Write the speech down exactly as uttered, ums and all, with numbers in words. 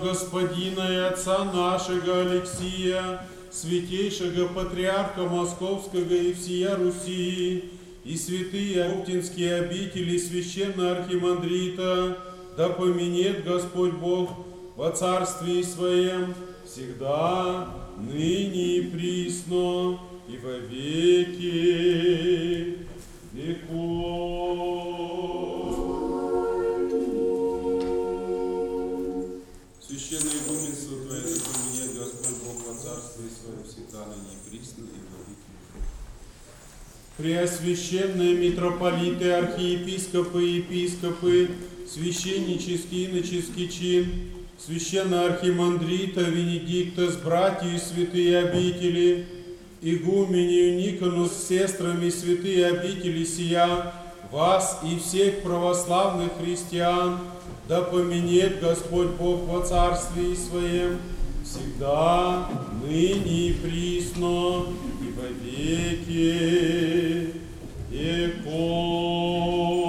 Господина и Отца нашего Алексия, святейшего патриарха Московского и всея Руси, и святые оптинские обители священного архимандрита, да поменет Господь Бог во царстве Своем всегда, ныне и присно, и во веки веков. Священное игуменство Твое, да поменет Господь Бог во царстве Своем всегда, ныне и присно, и во веки веков. Преосвященные митрополиты, архиепископы и епископы, священнический иноческий чин, священного архимандрита Венедикта с братьями святые обители, игумению Никону с сестрами святые обители сия, вас и всех православных христиан, да поменет Господь Бог во царстве Своем всегда, ныне и присно, и во веки веков.